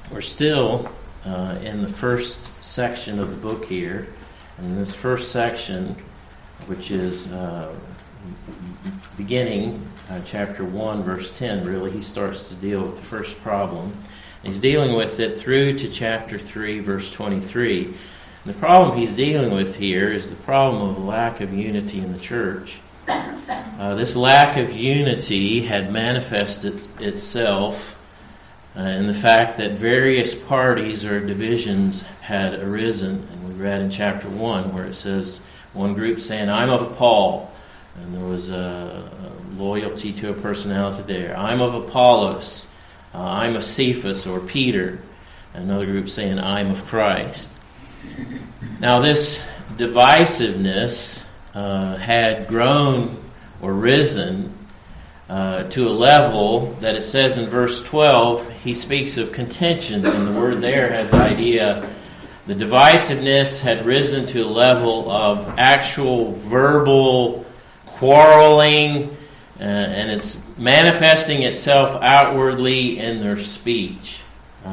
We're still in the first section of the book here. And in this first section, which is beginning chapter 1, verse 10, really, he starts to deal with the first problem. And he's dealing with it through to chapter 3, verse 23. And the problem he's dealing with here is the problem of the lack of unity in the church. This lack of unity had manifested itself in the fact that various parties or divisions had arisen. And we read in chapter 1 where it says one group saying, I'm of Paul. And there was a loyalty to a personality there. I'm of Apollos. I'm of Cephas or Peter. And another group saying, I'm of Christ. Now this divisiveness had grown or risen to a level that it says in verse 12, he speaks of contentions, and the word there has the idea, the divisiveness had risen to a level of actual verbal quarreling, and it's manifesting itself outwardly in their speech.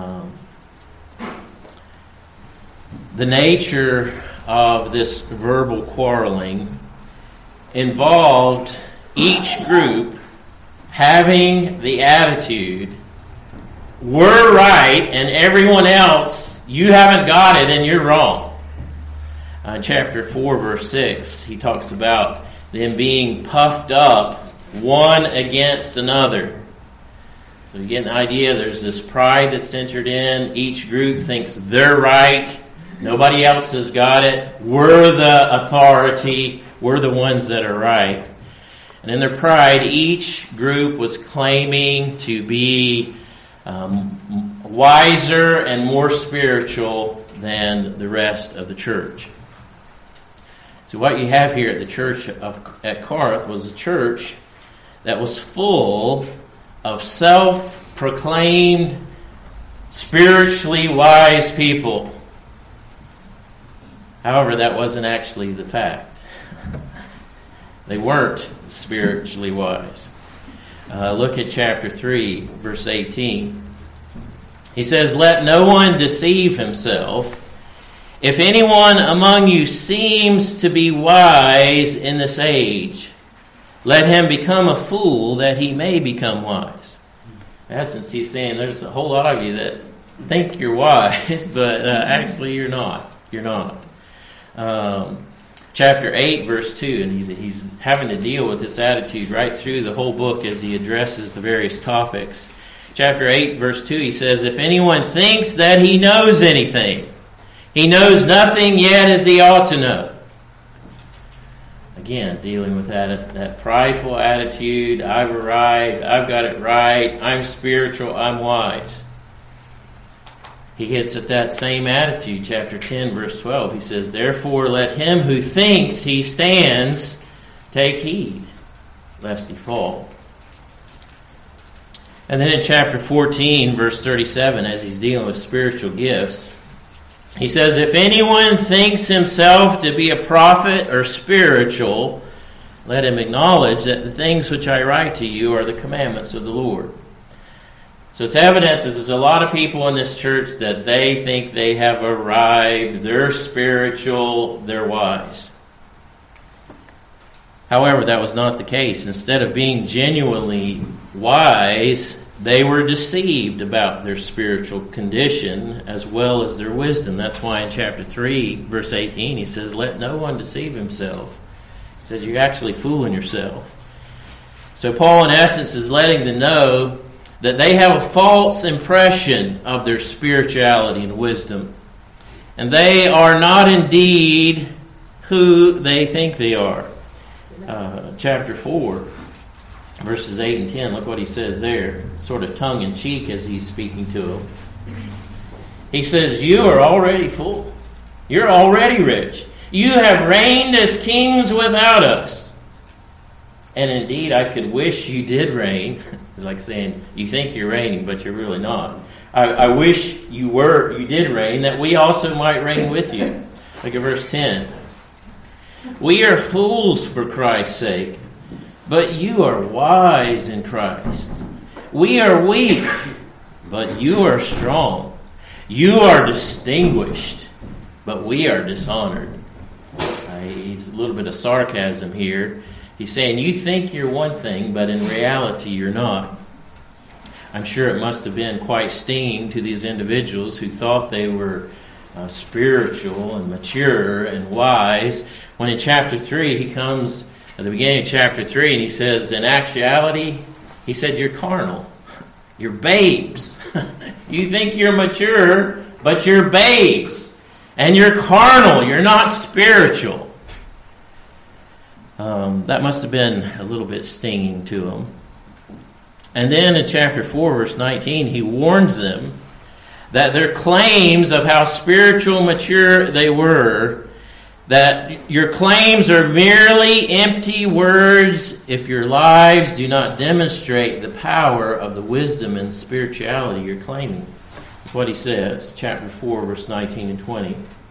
The nature of this verbal quarreling involved each group having the attitude, we're right and everyone else, you haven't got it and you're wrong. Chapter 4, verse 6, he talks about them being puffed up one against another. So you get an idea, there's this pride that's entered in. Each group thinks they're right. Nobody else has got it. We're the authority. We're the ones that are right. And in their pride, each group was claiming to be wiser and more spiritual than the rest of the church. So what you have here at the church at Corinth was a church that was full of self-proclaimed, spiritually wise people. However, that wasn't actually the fact. They weren't spiritually wise. Look at chapter 3, verse 18. He says, let no one deceive himself. If anyone among you seems to be wise in this age, let him become a fool that he may become wise. In essence, he's saying there's a whole lot of you that think you're wise, but actually you're not. You're not. Chapter 8, verse 2, and he's having to deal with this attitude right through the whole book as he addresses the various topics. Chapter 8, verse 2, he says, if anyone thinks that he knows anything, he knows nothing yet as he ought to know. Again, dealing with that prideful attitude, I've arrived, I've got it right, I'm spiritual, I'm wise. He hits at that same attitude, chapter 10, verse 12. He says, therefore let him who thinks he stands take heed, lest he fall. And then in chapter 14, verse 37, as he's dealing with spiritual gifts, he says, if anyone thinks himself to be a prophet or spiritual, let him acknowledge that the things which I write to you are the commandments of the Lord. So it's evident that there's a lot of people in this church that they think they have arrived, they're spiritual, they're wise. However, that was not the case. Instead of being genuinely wise, they were deceived about their spiritual condition as well as their wisdom. That's why in chapter 3, verse 18, he says, let no one deceive himself. He says, you're actually fooling yourself. So Paul, in essence, is letting them know that they have a false impression of their spirituality and wisdom. And they are not indeed who they think they are. Chapter 4, verses 8 and 10, look what he says there, sort of tongue-in-cheek as he's speaking to them. He says, you are already full. You're already rich. You have reigned as kings without us. And indeed, I could wish you did reign. It's like saying, you think you're reigning, but you're really not. I wish you did reign, that we also might reign with you. Look at verse 10. We are fools for Christ's sake, but you are wise in Christ. We are weak, but you are strong. You are distinguished, but we are dishonored. He's a little bit of sarcasm here. He's saying, you think you're one thing, but in reality you're not. I'm sure it must have been quite stinging to these individuals who thought they were spiritual and mature and wise, when in chapter 3 he comes at the beginning of chapter 3 and he says, in actuality, he said, you're carnal. You're babes. You think you're mature, but you're babes. And you're carnal. You're not spiritual. That must have been a little bit stinging to them. And then in chapter 4, verse 19, he warns them that their claims of how spiritual mature they were, that your claims are merely empty words if your lives do not demonstrate the power of the wisdom and spirituality you're claiming. That's what he says, chapter 4, verse 19 and 20.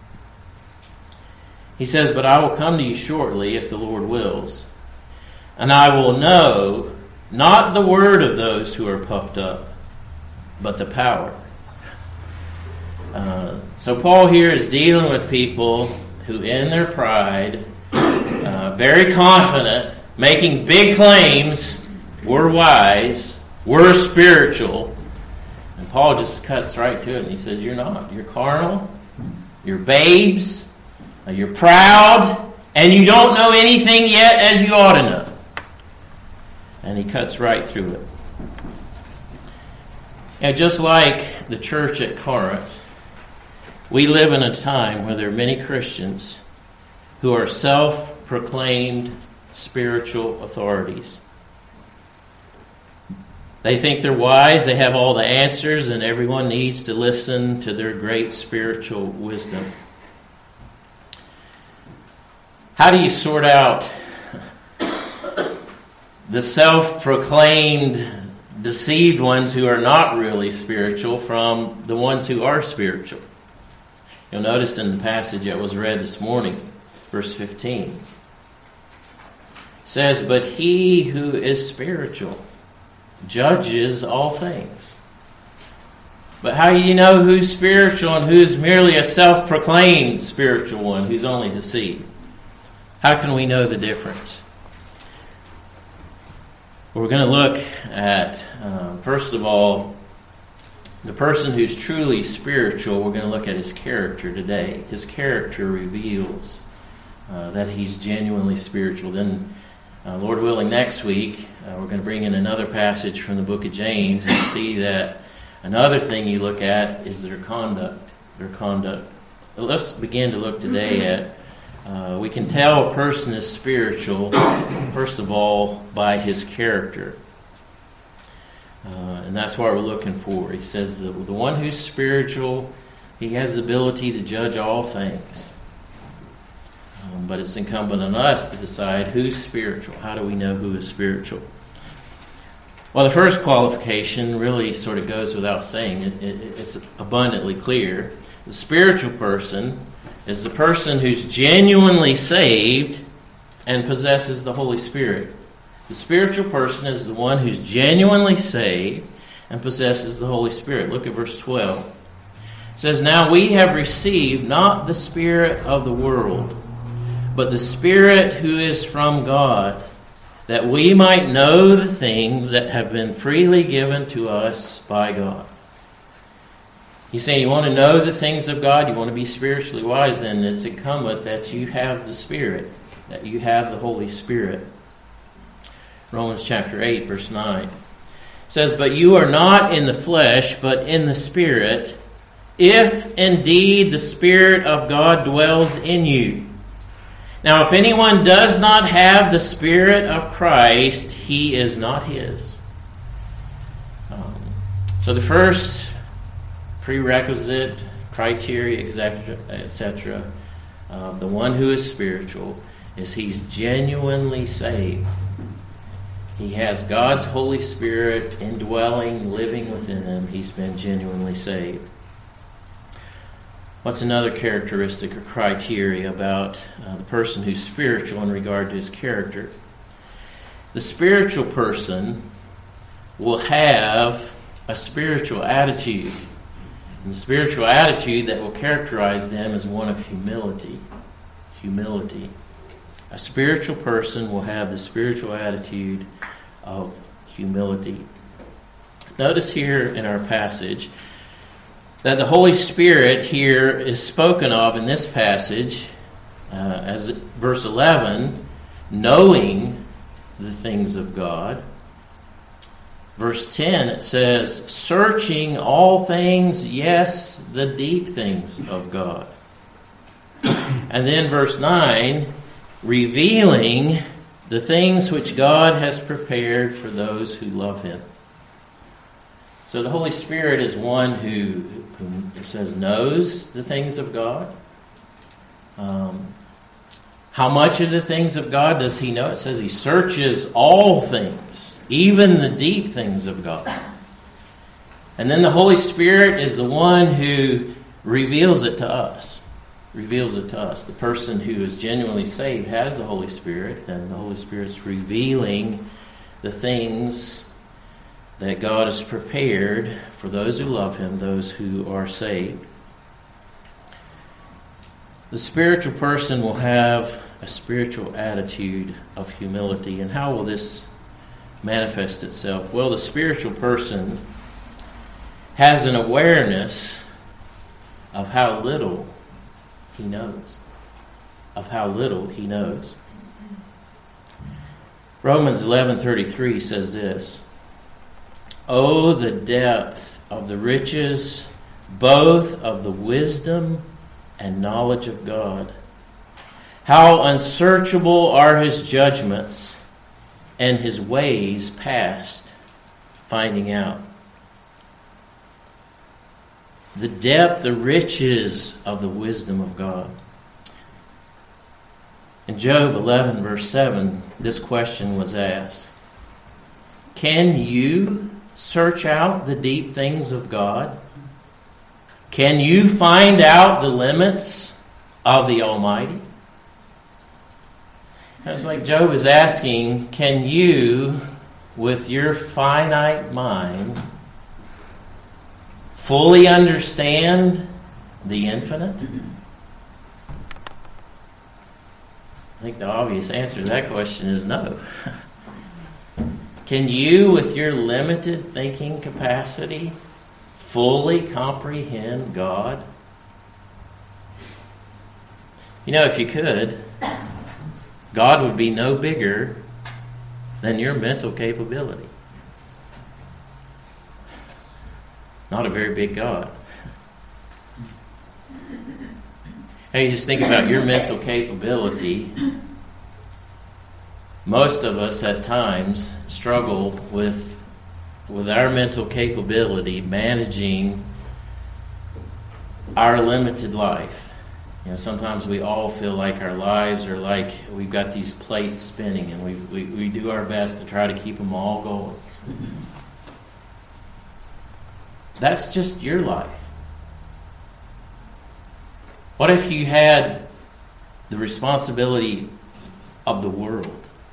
He says, but I will come to you shortly if the Lord wills, and I will know not the word of those who are puffed up, but the power. So Paul here is dealing with people who in their pride, very confident, making big claims, we're wise, we're spiritual. And Paul just cuts right to it and he says, you're not. You're carnal, you're babes, you're proud, and you don't know anything yet as you ought to know. And he cuts right through it. And just like the church at Corinth, we live in a time where there are many Christians who are self-proclaimed spiritual authorities. They think they're wise, they have all the answers, and everyone needs to listen to their great spiritual wisdom. How do you sort out the self-proclaimed deceived ones who are not really spiritual from the ones who are spiritual? You'll notice in the passage that was read this morning, verse 15, it says, but he who is spiritual judges all things. But how do you know who's spiritual and who's merely a self-proclaimed spiritual one who's only deceived? How can we know the difference? We're going to look at, first of all, the person who's truly spiritual. We're going to look at his character today. His character reveals that he's genuinely spiritual. Then, Lord willing, next week, we're going to bring in another passage from the book of James and see that another thing you look at is their conduct. Let's begin to look today at, we can tell a person is spiritual, first of all, by his character. And that's what we're looking for. He says the one who's spiritual, he has the ability to judge all things. But it's incumbent on us to decide who's spiritual. How do we know who is spiritual? Well, the first qualification really sort of goes without saying. It's abundantly clear. The spiritual person is the person who's genuinely saved and possesses the Holy Spirit. The spiritual person is the one who's genuinely saved and possesses the Holy Spirit. Look at verse 12. It says, now we have received not the spirit of the world, but the Spirit who is from God, that we might know the things that have been freely given to us by God. He's saying you want to know the things of God, you want to be spiritually wise, then it's incumbent that you have the Spirit, that you have the Holy Spirit. Romans chapter 8, verse 9 says, but you are not in the flesh, but in the Spirit, if indeed the Spirit of God dwells in you. Now, if anyone does not have the Spirit of Christ, he is not his. So the first prerequisite, criteria, etc., of the one who is spiritual is he's genuinely saved. He has God's Holy Spirit indwelling, living within him. He's been genuinely saved. What's another characteristic or criteria about the person who's spiritual in regard to his character? The spiritual person will have a spiritual attitude. And the spiritual attitude that will characterize them is one of humility. Humility. A spiritual person will have the spiritual attitude of humility. Notice here in our passage that the Holy Spirit here is spoken of in this passage as verse 11, knowing the things of God. Verse 10, it says, searching all things, yes, the deep things of God. And then verse 9, revealing the things which God has prepared for those who love Him. So the Holy Spirit is one who it says knows the things of God. How much of the things of God does He know? It says He searches all things, even the deep things of God. And then the Holy Spirit is the one who reveals it to us. Reveals it to us. The person who is genuinely saved has the Holy Spirit, and the Holy Spirit's revealing the things that God has prepared for those who love Him, those who are saved. The spiritual person will have a spiritual attitude of humility. And how will this manifest itself? Well, the spiritual person has an awareness of how little he knows. Of how little he knows. Romans 11:33 says this, "Oh, the depth of the riches, both of the wisdom and knowledge of God. How unsearchable are His judgments, and His ways past finding out." The depth, the riches of the wisdom of God. In Job 11, verse 7, this question was asked, can you search out the deep things of God? Can you find out the limits of the Almighty? It's like Job is asking, can you, with your finite mind, fully understand the infinite? I think the obvious answer to that question is no. Can you, with your limited thinking capacity, fully comprehend God? You know, if you could, God would be no bigger than your mental capability. Not a very big God. Hey, you just think about your mental capability. Most of us at times struggle with our mental capability managing our limited life. You know, sometimes we all feel like our lives are like we've got these plates spinning, and we do our best to try to keep them all going. That's just your life. What if you had the responsibility of the world?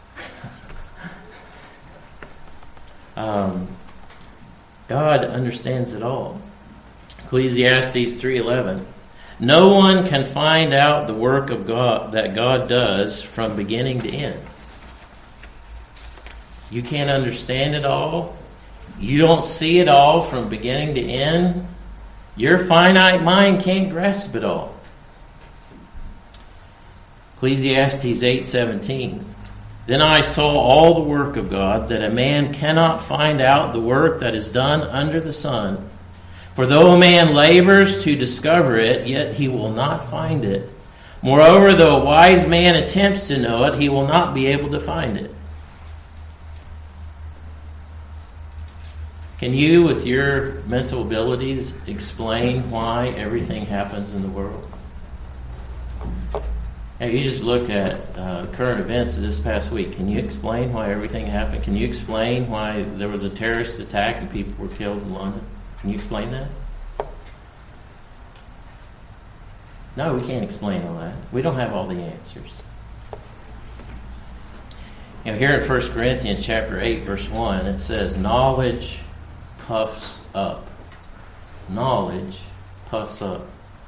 God understands it all. Ecclesiastes 3:11. No one can find out the work of God that God does from beginning to end. You can't understand it all. You don't see it all from beginning to end. Your finite mind can't grasp it all. Ecclesiastes 8:17. Then I saw all the work of God, that a man cannot find out the work that is done under the sun. For though a man labors to discover it, yet he will not find it. Moreover, though a wise man attempts to know it, he will not be able to find it. Can you, with your mental abilities, explain why everything happens in the world? Hey, you just look at current events of this past week. Can you explain why everything happened? Can you explain why there was a terrorist attack and people were killed in London? Can you explain that? No, we can't explain all that. We don't have all the answers. You know, here in 1 Corinthians chapter 8, verse 1, it says, knowledge puffs up. Knowledge puffs up.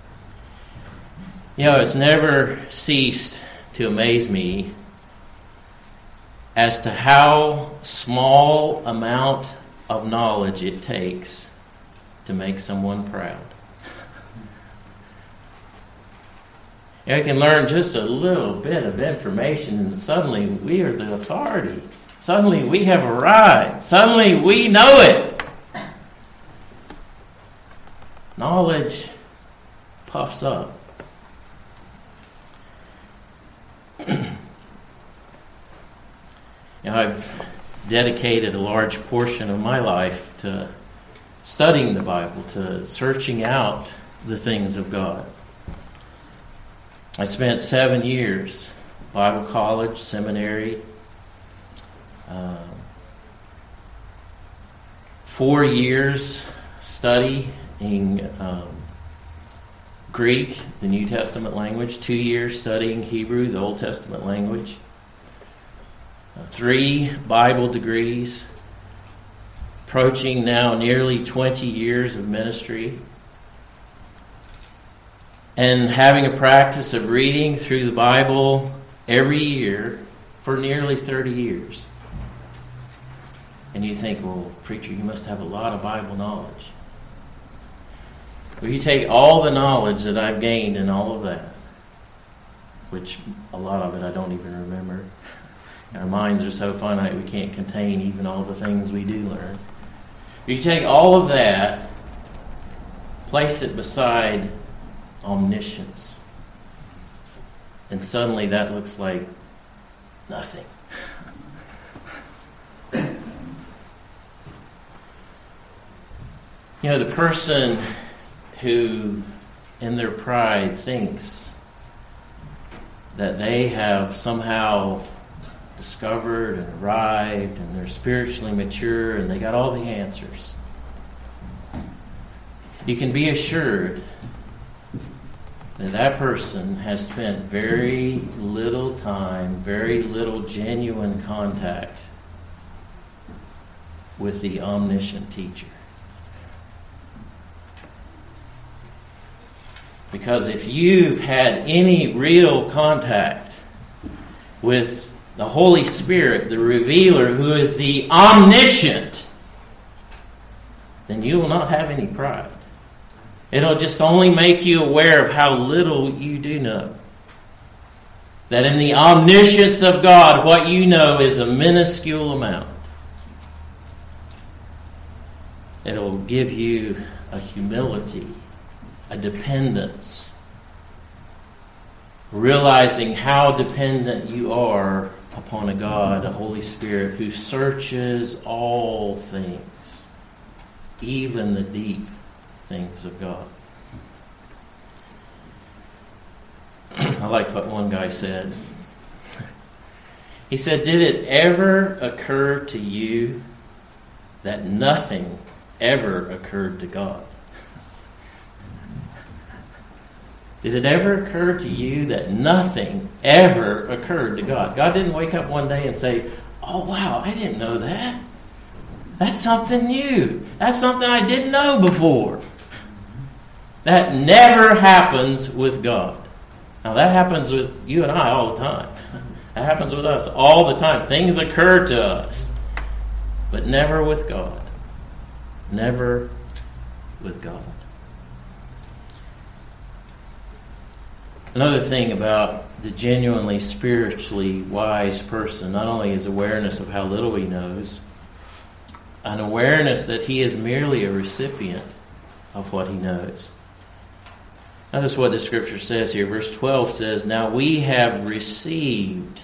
It's never ceased to amaze me as to how small amount of knowledge it takes to make someone proud. You can learn just a little bit of information and suddenly we are the authority. Suddenly we have arrived. Suddenly we know it. Knowledge puffs up. I've dedicated a large portion of my life to studying the Bible, to searching out the things of God. I spent 7 years, Bible college, seminary, 4 years studying Greek, the New Testament language, 2 years studying Hebrew, the Old Testament language, 3 Bible degrees, approaching now nearly 20 years of ministry, and having a practice of reading through the Bible every year for nearly 30 years. And you think, well, preacher, you must have a lot of Bible knowledge. Well, you take all the knowledge that I've gained in all of that, which a lot of it I don't even remember. Our minds are so finite we can't contain even all the things we do learn. You take all of that, place it beside omniscience, and suddenly that looks like nothing. The person who, in their pride, thinks that they have somehow discovered and arrived and they're spiritually mature and they got all the answers. You can be assured that that person has spent very little time, very little genuine contact with the omniscient teacher. Because if you've had any real contact with the Holy Spirit, the revealer, who is the omniscient, then you will not have any pride. It'll just only make you aware of how little you do know. That in the omniscience of God, what you know is a minuscule amount. It'll give you a humility, a dependence, realizing how dependent you are upon a God, a Holy Spirit, who searches all things, even the deep things of God. I liked what one guy said. He said, "Did it ever occur to you that nothing ever occurred to God?" Did it ever occur to you that nothing ever occurred to God? God didn't wake up one day and say, "Oh, wow, I didn't know that. That's something new. That's something I didn't know before." That never happens with God. Now, that happens with you and I all the time. That happens with us all the time. Things occur to us, but never with God. Never with God. Another thing about the genuinely spiritually wise person, not only is awareness of how little he knows, an awareness that he is merely a recipient of what he knows. Notice what the scripture says here. Verse 12 says, "Now we have received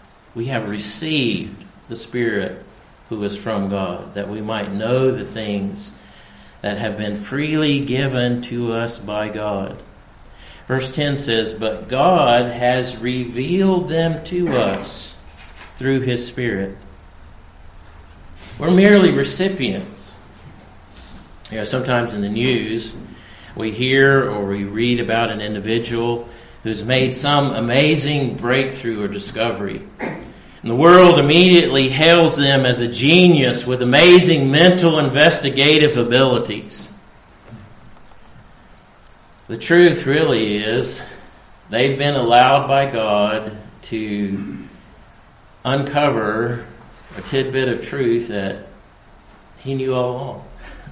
the Spirit who is from God, that we might know the things that have been freely given to us by God." Verse 10 says, "But God has revealed them to us through His Spirit." We're merely recipients. Sometimes in the news, we hear or we read about an individual who's made some amazing breakthrough or discovery. And the world immediately hails them as a genius with amazing mental investigative abilities. The truth really is they've been allowed by God to uncover a tidbit of truth that He knew all along.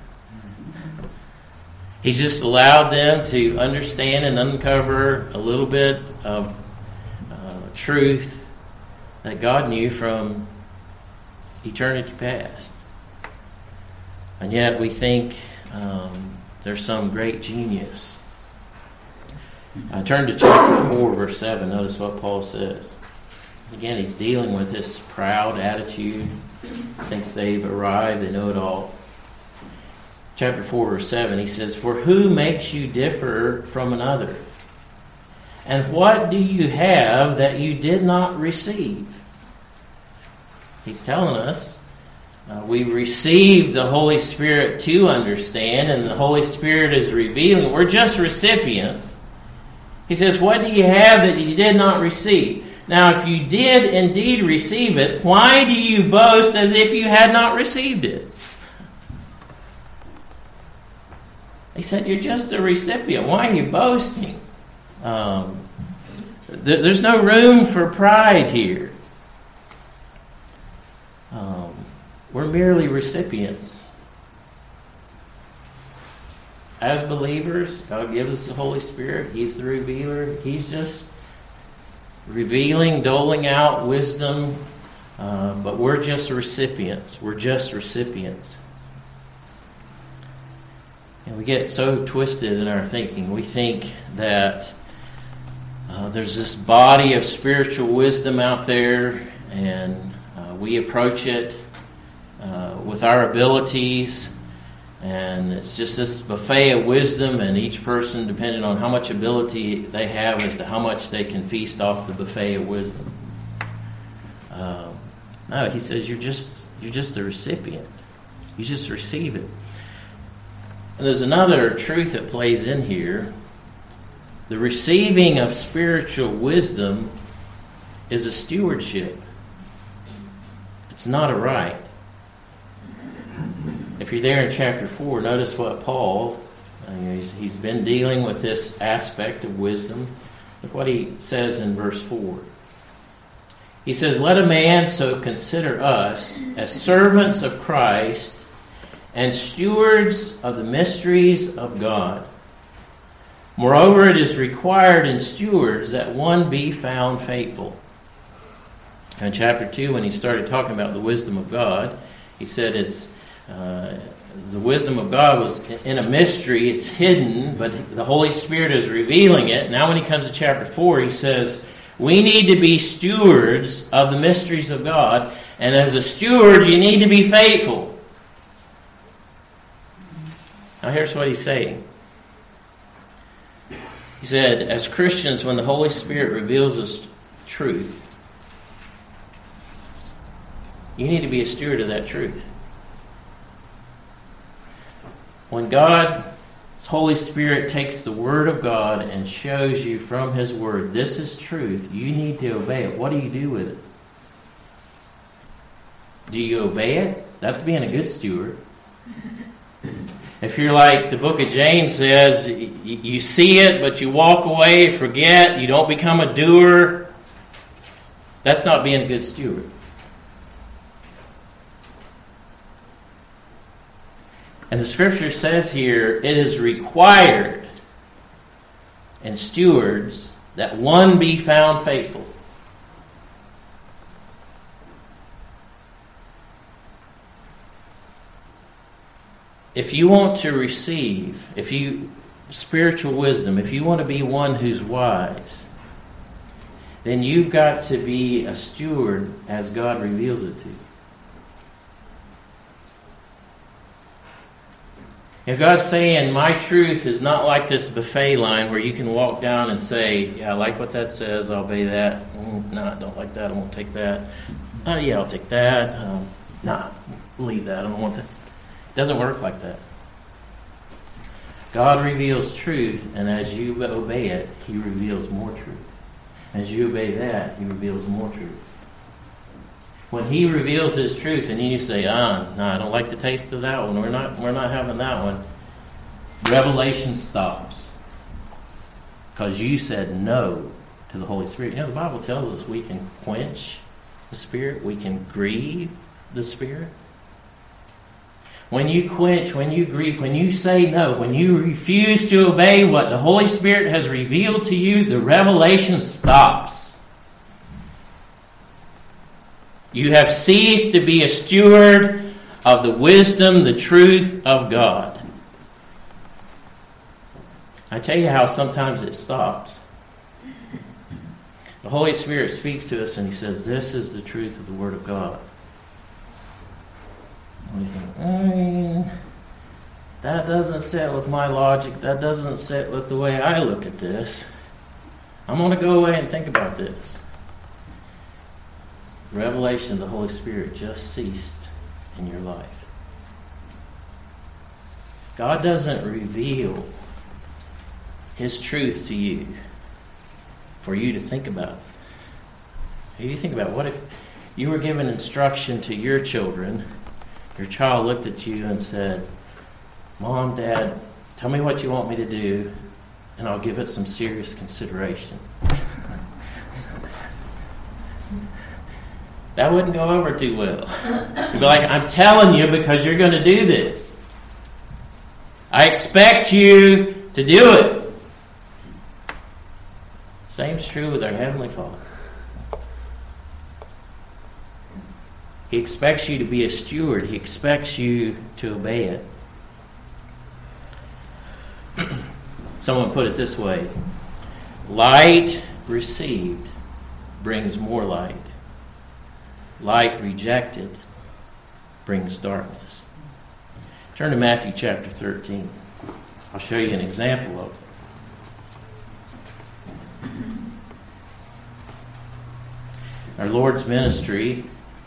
He's just allowed them to understand and uncover a little bit of truth that God knew from eternity past. And yet we think there's some great genius. Turn to chapter 4, verse 7. Notice what Paul says. Again, he's dealing with this proud attitude. Thinks they've arrived, they know it all. Chapter 4, verse 7, he says, "For who makes you differ from another? And what do you have that you did not receive?" He's telling us we received the Holy Spirit to understand, and the Holy Spirit is revealing. We're just recipients. He says, what do you have that you did not receive? Now, if you did indeed receive it, why do you boast as if you had not received it? He said, you're just a recipient. Why are you boasting? There's no room for pride here. We're merely recipients. As believers, God gives us the Holy Spirit. He's the revealer. He's just revealing, doling out wisdom. But we're just recipients. We're just recipients. And we get so twisted in our thinking. We think that there's this body of spiritual wisdom out there, and we approach it with our abilities, and it's just this buffet of wisdom, and each person, depending on how much ability they have, as to how much they can feast off the buffet of wisdom. No, he says you're just a recipient. You just receive it. And there's another truth that plays in here. The receiving of spiritual wisdom is a stewardship. It's not a right. If you're there in chapter 4, notice what Paul, he's been dealing with this aspect of wisdom. Look what he says in verse 4. He says, "Let a man so consider us as servants of Christ and stewards of the mysteries of God. Moreover, it is required in stewards that one be found faithful." In chapter 2, when he started talking about the wisdom of God, he said it's the wisdom of God was in a mystery. It's hidden, but the Holy Spirit is revealing it. Now when he comes to chapter 4, he says, we need to be stewards of the mysteries of God. And as a steward, you need to be faithful. Now here's what he's saying. He said, as Christians, when the Holy Spirit reveals us truth, you need to be a steward of that truth. When God's Holy Spirit takes the Word of God and shows you from His Word, this is truth, you need to obey it. What do you do with it? Do you obey it? That's being a good steward. If you're like the book of James says, you see it, but you walk away, forget, you don't become a doer, that's not being a good steward. And the Scripture says here, it is required in stewards that one be found faithful. If you want to receive, spiritual wisdom, if you want to be one who's wise, then you've got to be a steward as God reveals it to you. If God's saying, my truth is not like this buffet line where you can walk down and say, yeah, I like what that says, I'll obey that. No, I don't like that, I won't take that. Yeah, I'll take that. Leave that, I don't want that. It doesn't work like that. God reveals truth, and as you obey it, He reveals more truth. As you obey that, He reveals more truth. When He reveals His truth, and you say, no, I don't like the taste of that one. We're not having that one. Revelation stops. because you said no to the Holy Spirit. You know, the Bible tells us we can quench the Spirit. We can grieve the Spirit. When you quench, when you grieve, when you say no, when you refuse to obey what the Holy Spirit has revealed to you, the revelation stops. You have ceased to be a steward of the wisdom, the truth of God. I tell you how sometimes it stops. The Holy Spirit speaks to us and He says, this is the truth of the Word of God. And we think, that doesn't sit with my logic. That doesn't sit with the way I look at this. I'm going to go away and think about this. The revelation of the Holy Spirit just ceased in your life. God doesn't reveal His truth to you for you to think about. You think about, what if you were given instruction to your children, your child looked at you and said, Mom, Dad, tell me what you want me to do, and I'll give it some serious consideration. That wouldn't go over too well. You'd be like, I'm telling you because you're going to do this. I expect you to do it. Same's true with our Heavenly Father. He expects you to be a steward. He expects you to obey it. Someone put it this way: light received brings more light. Light rejected brings darkness. Turn to Matthew chapter 13. I'll show you an example of it. Our Lord's ministry,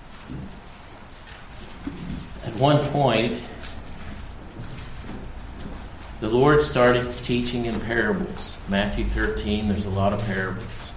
at one point, the Lord started teaching in parables. Matthew 13, there's a lot of parables.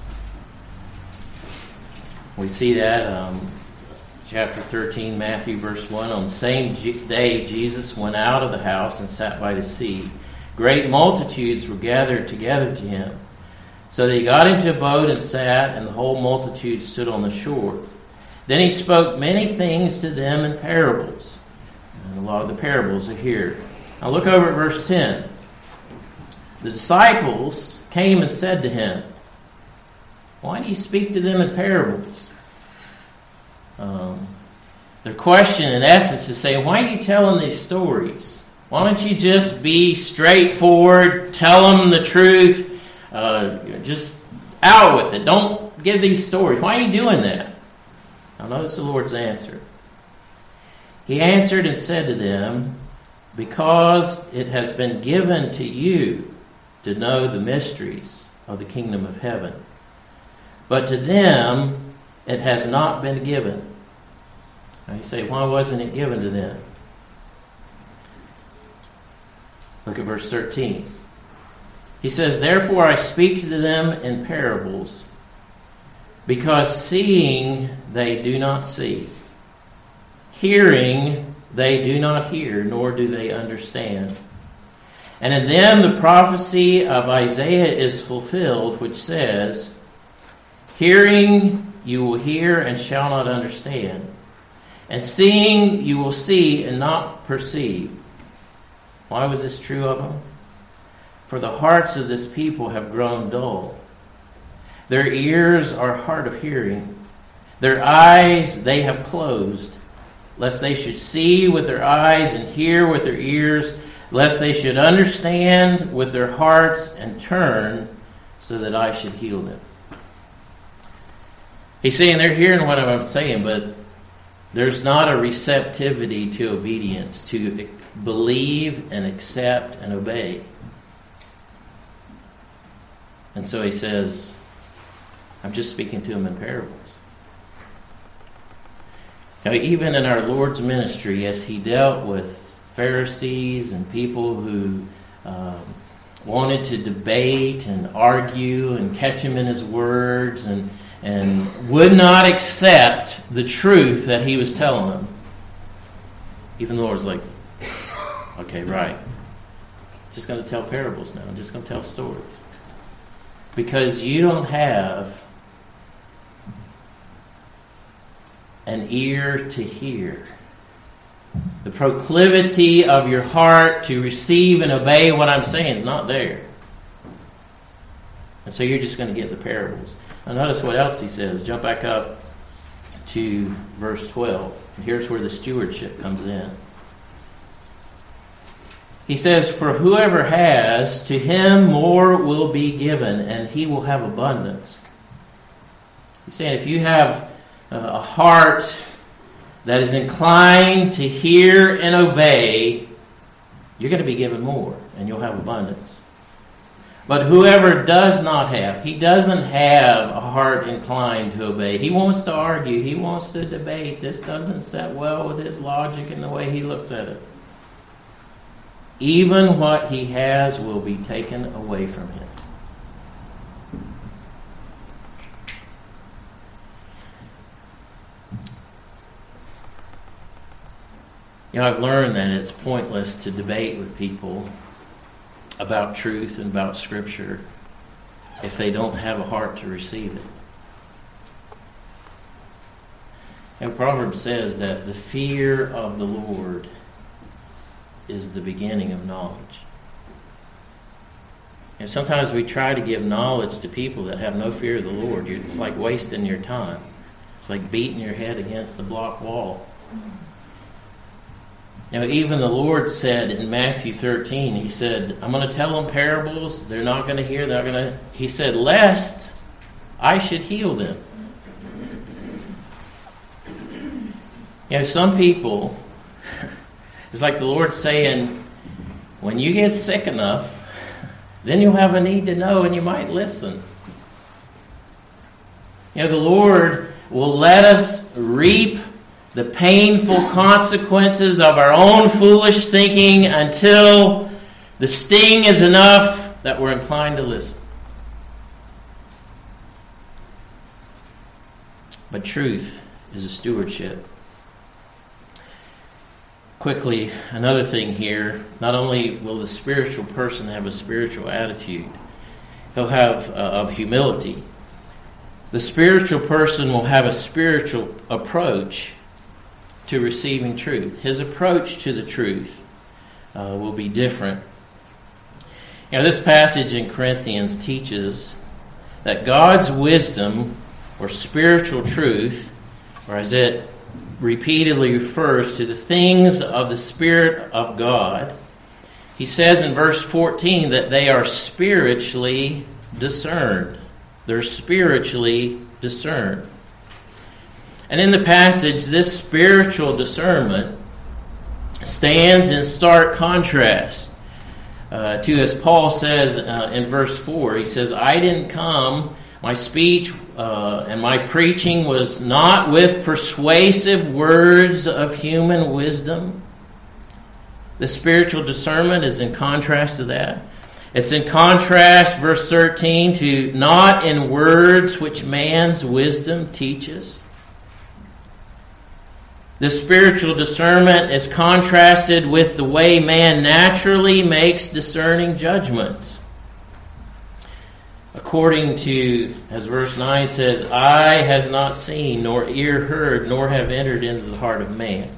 We see that chapter 13, Matthew verse 1. On the same day, Jesus went out of the house and sat by the sea. Great multitudes were gathered together to him. So that he got into a boat and sat, and the whole multitude stood on the shore. Then he spoke many things to them in parables. And a lot of the parables are here. Now look over at verse 10. The disciples came and said to him, why do you speak to them in parables? Their question, in essence, is saying, why are you telling these stories? Why don't you just be straightforward, tell them the truth, just out with it. Don't give these stories. Why are you doing that? Now notice the Lord's answer. He answered and said to them, because it has been given to you to know the mysteries of the kingdom of heaven. But to them it has not been given. Now you say, why wasn't it given to them? Look at verse 13. He says, therefore I speak to them in parables, because seeing they do not see, hearing they do not hear, nor do they understand. And in them the prophecy of Isaiah is fulfilled, which says, hearing you will hear and shall not understand, and seeing you will see and not perceive. Why was this true of them? For the hearts of this people have grown dull. Their ears are hard of hearing. Their eyes they have closed, lest they should see with their eyes and hear with their ears, lest they should understand with their hearts and turn, so that I should heal them. He's saying they're hearing what I'm saying, but there's not a receptivity to obedience, to believe and accept and obey. And so he says, I'm just speaking to them in parables. Now, even in our Lord's ministry, as he dealt with Pharisees and people who wanted to debate and argue and catch him in his words and would not accept the truth that he was telling them, even the Lord's like, okay, right. Just going to tell parables now. I'm just going to tell stories. because you don't have an ear to hear. The proclivity of your heart to receive and obey what I'm saying is not there. And so you're just going to get the parables. Now notice what else he says. Jump back up to verse 12. And here's where the stewardship comes in. He says, "For whoever has, to him more will be given, and he will have abundance." He's saying if you have a heart that is inclined to hear and obey, you're going to be given more, and you'll have abundance. But whoever does not have, he doesn't have a heart inclined to obey. He wants to argue. He wants to debate. This doesn't set well with his logic and the way he looks at it. Even what he has will be taken away from him. You know, I've learned that it's pointless to debate with people about truth and about Scripture if they don't have a heart to receive it. And Proverbs says that the fear of the Lord is the beginning of knowledge. And sometimes we try to give knowledge to people that have no fear of the Lord. It's like wasting your time. It's like beating your head against the block wall. You know, even the Lord said in Matthew 13, He said, I'm going to tell them parables. They're not going to hear. He said, lest I should heal them. You know, some people, it's like the Lord saying, when you get sick enough, then you'll have a need to know and you might listen. You know, the Lord will let us reap the painful consequences of our own foolish thinking until the sting is enough that we're inclined to listen. But truth is a stewardship. Quickly, another thing here, not only will the spiritual person have a spiritual attitude, he'll have of humility. The spiritual person will have a spiritual approach to receiving truth. His approach to the truth will be different. You know, this passage in Corinthians teaches that God's wisdom or spiritual truth, or as it repeatedly refers to the things of the Spirit of God, he says in verse 14 that they are spiritually discerned. They're spiritually discerned. And in the passage, this spiritual discernment stands in stark contrast to, as Paul says in verse 4, he says, I didn't come, my speech and my preaching was not with persuasive words of human wisdom. The spiritual discernment is in contrast to that. It's in contrast, verse 13, to not in words which man's wisdom teaches. The spiritual discernment is contrasted with the way man naturally makes discerning judgments. According to, as verse 9 says, eye has not seen, nor ear heard, nor have entered into the heart of man.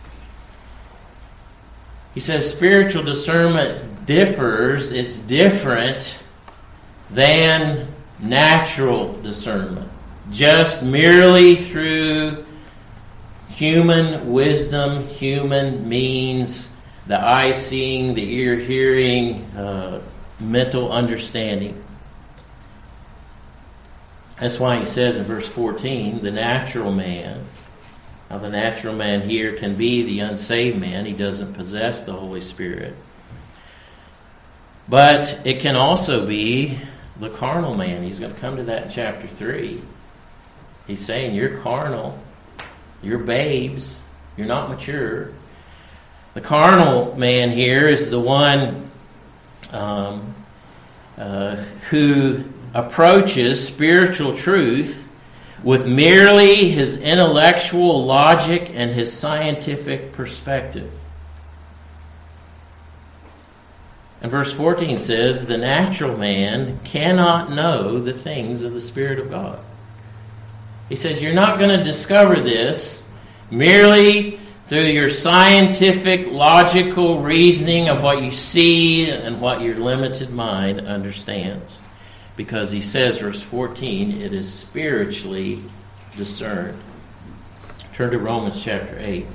He says spiritual discernment differs, it's different than natural discernment. Just merely through human wisdom, human means, the eye seeing, the ear hearing, mental understanding. That's why he says in verse 14, the natural man. Now the natural man here can be the unsaved man. He doesn't possess the Holy Spirit. But it can also be the carnal man. He's going to come to that in chapter 3. He's saying you're carnal. You're babes. You're not mature. The carnal man here is the one who approaches spiritual truth with merely his intellectual logic and his scientific perspective. And verse 14 says, the natural man cannot know the things of the Spirit of God. He says, you're not going to discover this merely through your scientific, logical reasoning of what you see and what your limited mind understands. Because he says, verse 14, it is spiritually discerned. Turn to Romans chapter 8.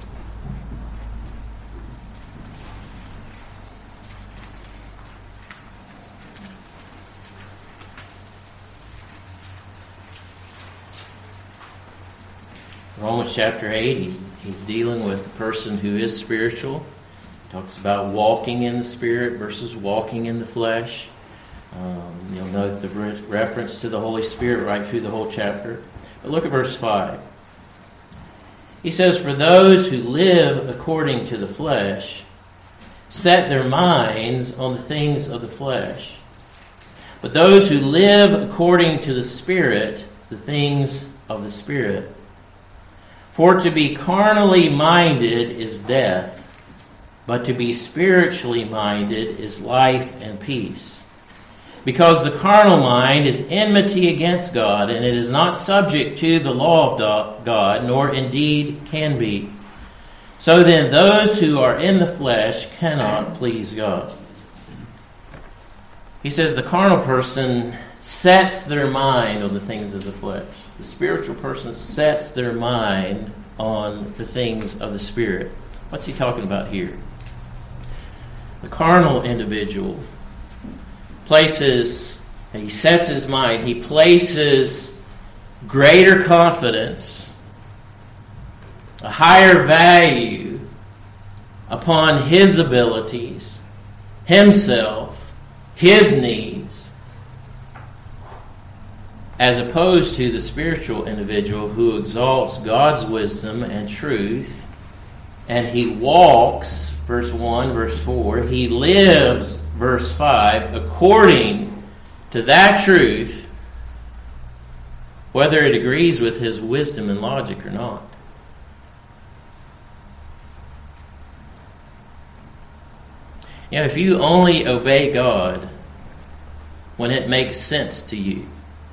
Romans chapter 8, he's dealing with a person who is spiritual. He talks about walking in the Spirit versus walking in the flesh. You'll note the reference to the Holy Spirit right through the whole chapter. But look at verse 5. He says, for those who live according to the flesh set their minds on the things of the flesh. But those who live according to the Spirit, the things of the Spirit. For to be carnally minded is death, but to be spiritually minded is life and peace. Because the carnal mind is enmity against God, and it is not subject to the law of God, nor indeed can be. So then those who are in the flesh cannot please God. He says the carnal person sets their mind on the things of the flesh. The spiritual person sets their mind on the things of the Spirit. What's he talking about here? The carnal individual he sets his mind, he places greater confidence, a higher value upon his abilities, himself, his needs, as opposed to the spiritual individual who exalts God's wisdom and truth, and he walks, verse 1, verse 4, he lives, verse 5, according to that truth, whether it agrees with his wisdom and logic or not. You know, if you only obey God when it makes sense to you,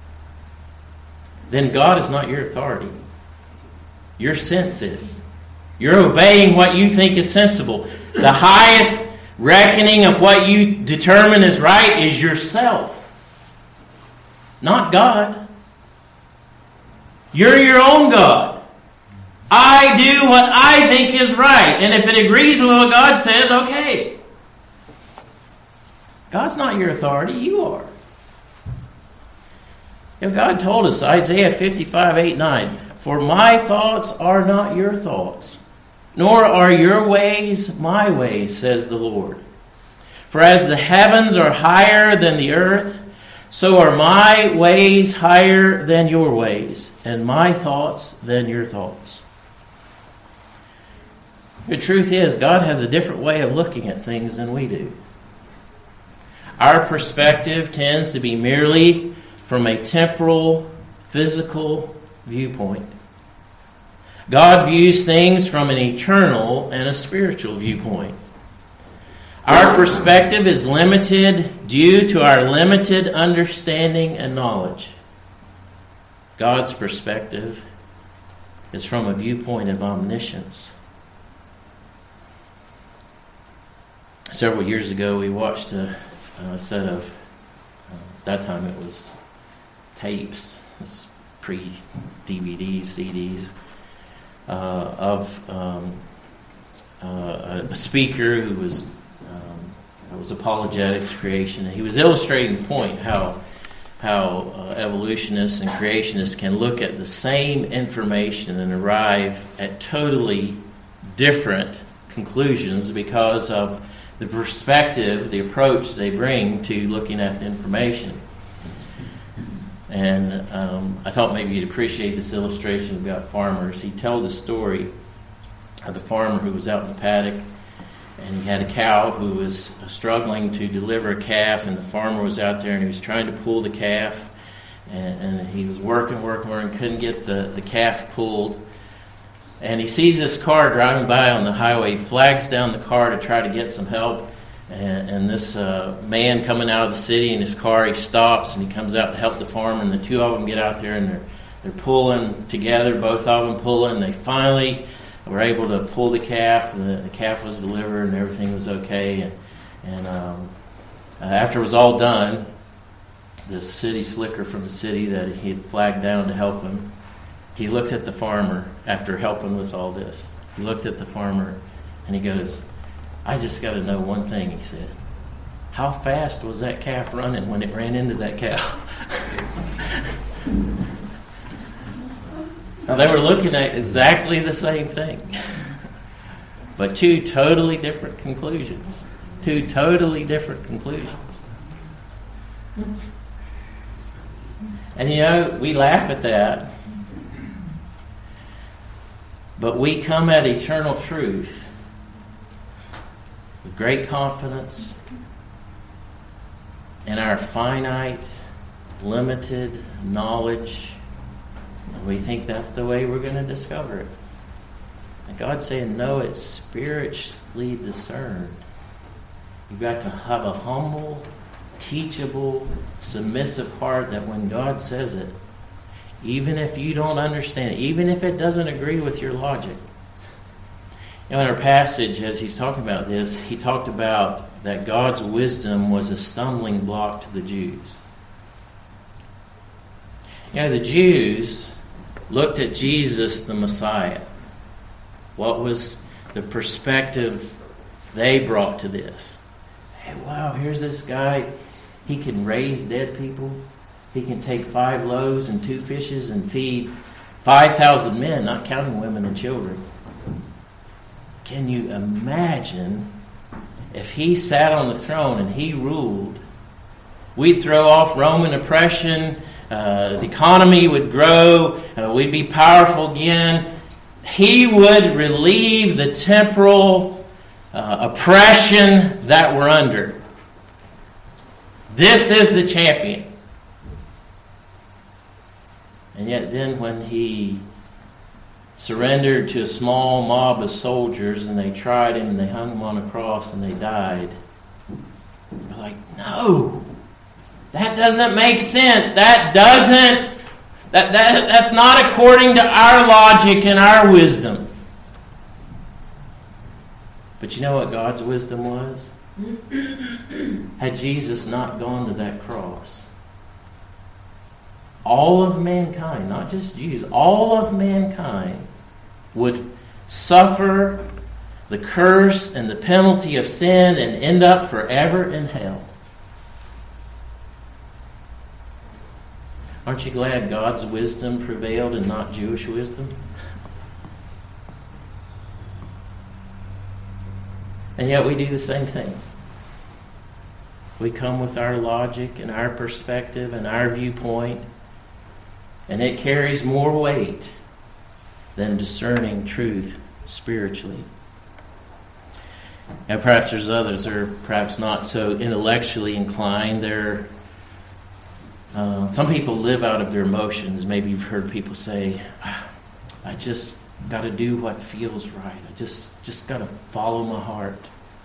then God is not your authority. Your sense is. You're obeying what you think is sensible. The highest reckoning of what you determine is right is yourself, not God. You're your own God. I do what I think is right. And if it agrees with what God says, okay. God's not your authority. You are. If God told us, Isaiah 55, 8, 9, for my thoughts are not your thoughts, nor are your ways my ways, says the Lord. For as the heavens are higher than the earth, so are my ways higher than your ways, and my thoughts than your thoughts. The truth is, God has a different way of looking at things than we do. Our perspective tends to be merely from a temporal, physical viewpoint. God views things from an eternal and a spiritual viewpoint. Our perspective is limited due to our limited understanding and knowledge. God's perspective is from a viewpoint of omniscience. Several years ago, we watched a set of, that time it was tapes, pre-DVDs, CDs, of a speaker who was apologetics, creation, and he was illustrating the point how evolutionists and creationists can look at the same information and arrive at totally different conclusions because of the perspective, the approach they bring to looking at the information. And I thought maybe you'd appreciate this illustration about farmers. He told the story of the farmer who was out in the paddock, and he had a cow who was struggling to deliver a calf, and the farmer was out there and he was trying to pull the calf, and he was working, couldn't get the calf pulled. And he sees this car driving by on the highway, flags down the car to try to get some help, And this man coming out of the city in his car, he stops and he comes out to help the farmer, and the two of them get out there and they're pulling together, both of them pulling, and they finally were able to pull the calf. The calf was delivered and everything was okay. And after it was all done, the city slicker from the city that he had flagged down to help him, he looked at the farmer after helping with all this. He looked at the farmer and he goes, "I just got to know one thing," he said. "How fast was that calf running when it ran into that cow?" Now, they were looking at exactly the same thing, but two totally different conclusions. Two totally different conclusions. And we laugh at that, but we come at eternal truth with great confidence in our finite, limited knowledge, and we think that's the way we're going to discover it. And God's saying, no, it's spiritually discerned. You've got to have a humble, teachable, submissive heart that when God says it, even if you don't understand it, even if it doesn't agree with your logic. In our passage, as he's talking about this, he talked about that God's wisdom was a stumbling block to the Jews. The Jews looked at Jesus, the Messiah. What was the perspective they brought to this? Hey, wow, here's this guy. He can raise dead people. He can take 5 loaves and 2 fishes and feed 5,000 men, not counting women and children. Can you imagine if he sat on the throne and he ruled? We'd throw off Roman oppression. The economy would grow. We'd be powerful again. He would relieve the temporal oppression that we're under. This is the champion. And yet then when he surrendered to a small mob of soldiers and they tried him and they hung him on a cross and they died, we're like, no, that doesn't make sense. That's not according to our logic and our wisdom. But you know what God's wisdom was? Had Jesus not gone to that cross, all of mankind, not just Jews, all of mankind would suffer the curse and the penalty of sin and end up forever in hell. Aren't you glad God's wisdom prevailed and not Jewish wisdom? And yet we do the same thing. We come with our logic and our perspective and our viewpoint, and it carries more weight than discerning truth spiritually. And perhaps there's others that are perhaps not so intellectually inclined. Some people live out of their emotions. Maybe you've heard people say, I just got to do what feels right. I just got to follow my heart.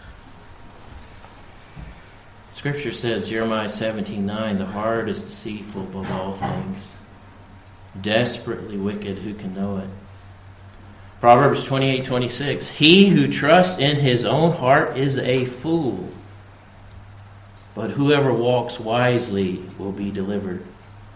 Scripture says, Jeremiah 17:9, the heart is deceitful above all things, desperately wicked, who can know it? Proverbs 28:26, he who trusts in his own heart is a fool, but whoever walks wisely will be delivered.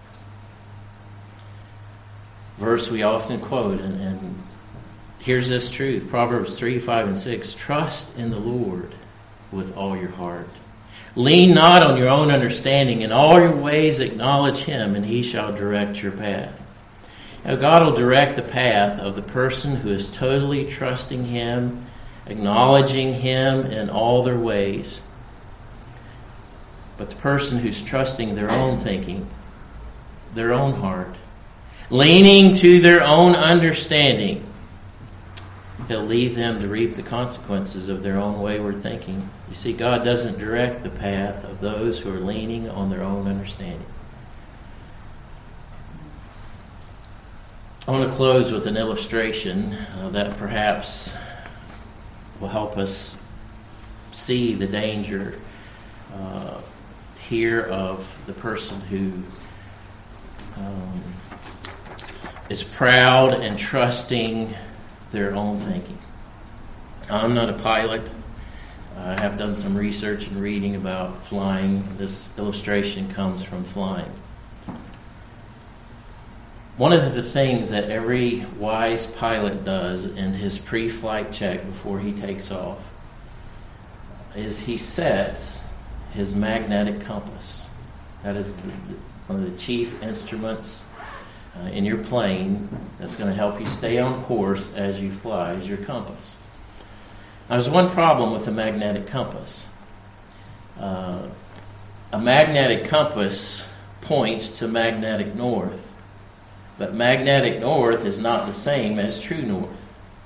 Verse we often quote, and here's this truth, Proverbs 3:5-6, trust in the Lord with all your heart. Lean not on your own understanding. In all your ways acknowledge him, and he shall direct your path. Now, God will direct the path of the person who is totally trusting him, acknowledging him in all their ways. But the person who's trusting their own thinking, their own heart, leaning to their own understanding, he'll leave them to reap the consequences of their own wayward thinking. You see, God doesn't direct the path of those who are leaning on their own understanding. I want to close with an illustration that perhaps will help us see the danger here of the person who is proud and trusting their own thinking. I'm not a pilot. I have done some research and reading about flying. This illustration comes from flying. One of the things that every wise pilot does in his pre-flight check before he takes off is he sets his magnetic compass. That is one of the chief instruments in your plane that's going to help you stay on course as you fly, is your compass. Now, there's one problem with a magnetic compass. A magnetic compass points to magnetic north, but magnetic north is not the same as true north.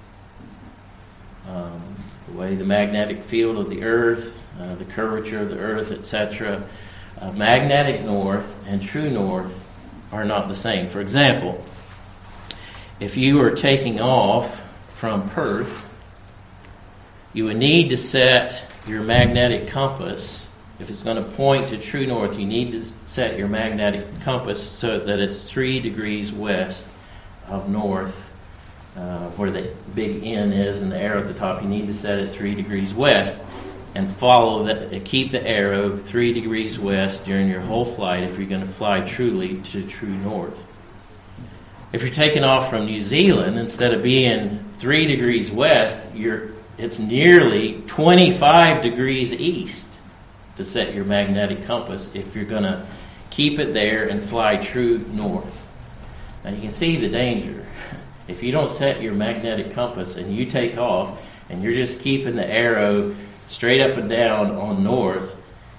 The way the magnetic field of the earth, the curvature of the earth, etc., magnetic north and true north are not the same. For example, if you were taking off from Perth, you would need to set your magnetic compass. If it's going to point to true north, you need to set your magnetic compass so that it's 3 degrees west of north, where the big N is and the arrow at the top. You need to set it 3 degrees west and follow that. Keep the arrow 3 degrees west during your whole flight if you're going to fly truly to true north. If you're taking off from New Zealand, instead of being 3 degrees west, it's nearly 25 degrees east to set your magnetic compass if you're going to keep it there and fly true north. Now you can see the danger. If you don't set your magnetic compass and you take off and you're just keeping the arrow straight up and down on north,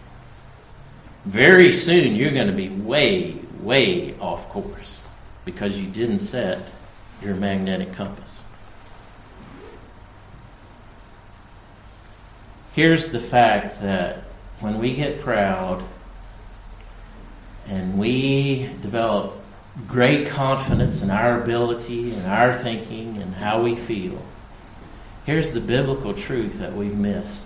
very soon you're going to be way, way off course because you didn't set your magnetic compass. Here's the fact that when we get proud and we develop great confidence in our ability and our thinking and how we feel, here's the biblical truth that we've missed.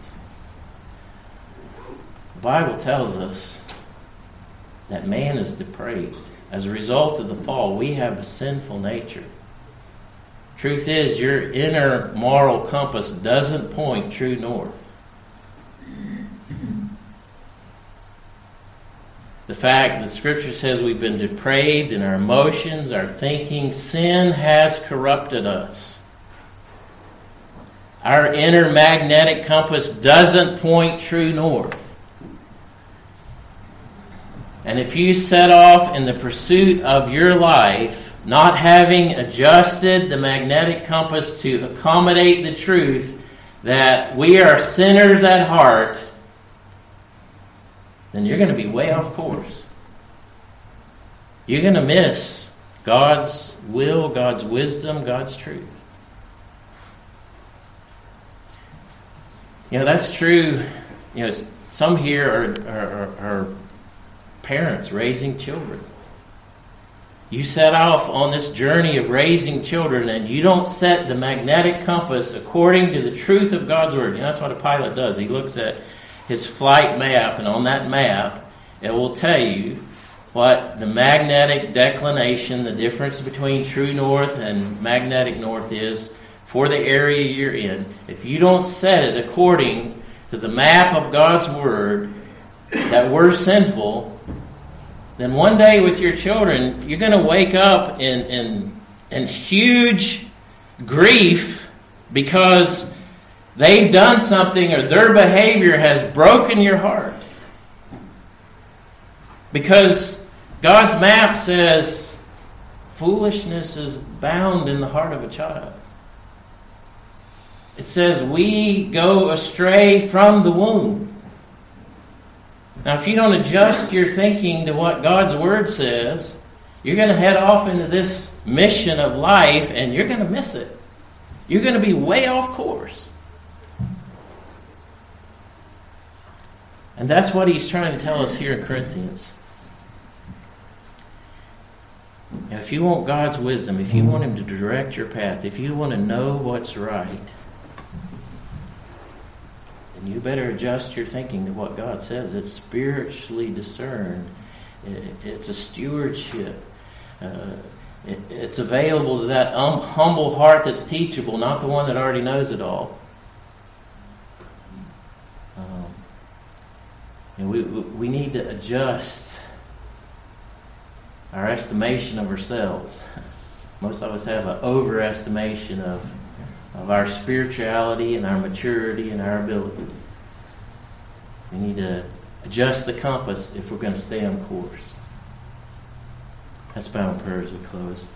The Bible tells us that man is depraved. As a result of the fall, we have a sinful nature. Truth is, your inner moral compass doesn't point true north. The fact that Scripture says we've been depraved in our emotions, our thinking, sin has corrupted us. Our inner magnetic compass doesn't point true north. And if you set off in the pursuit of your life, not having adjusted the magnetic compass to accommodate the truth that we are sinners at heart, then you're going to be way off course. You're going to miss God's will, God's wisdom, God's truth. That's true. Some here are parents raising children. You set off on this journey of raising children and you don't set the magnetic compass according to the truth of God's Word. That's what a pilot does. He looks at his flight map, and on that map, it will tell you what the magnetic declination, the difference between true north and magnetic north is for the area you're in. If you don't set it according to the map of God's Word, that we're sinful, then one day with your children, you're going to wake up in huge grief because they've done something or their behavior has broken your heart. Because God's map says foolishness is bound in the heart of a child. It says we go astray from the womb. Now, if you don't adjust your thinking to what God's Word says, you're going to head off into this mission of life and you're going to miss it. You're going to be way off course. And that's what he's trying to tell us here in Corinthians. Now, if you want God's wisdom, if you want Him to direct your path, if you want to know what's right, then you better adjust your thinking to what God says. It's spiritually discerned. It's a stewardship. It's available to that humble heart that's teachable, not the one that already knows it all. We need to adjust our estimation of ourselves. Most of us have an overestimation of our spirituality and our maturity and our ability. We need to adjust the compass if we're going to stay on course. Let's bow in prayer as we close.